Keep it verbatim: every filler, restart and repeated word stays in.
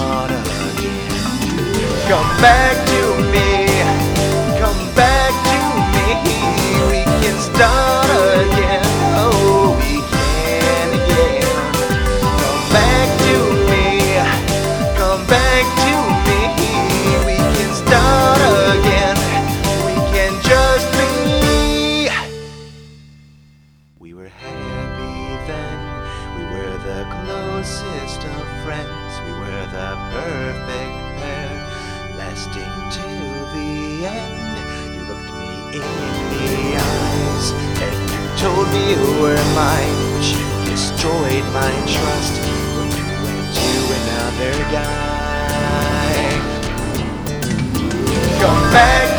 start again. Come back to me, come back to me. We can start again. Oh, we can again. Come back to me, come back to me. We can start again. We can just be. We were happy then. We were the closest of friends. We were the perfect pair, lasting till the end. You looked me in the eyes and you told me you were mine, but you destroyed my trust when you went to another guy. Come back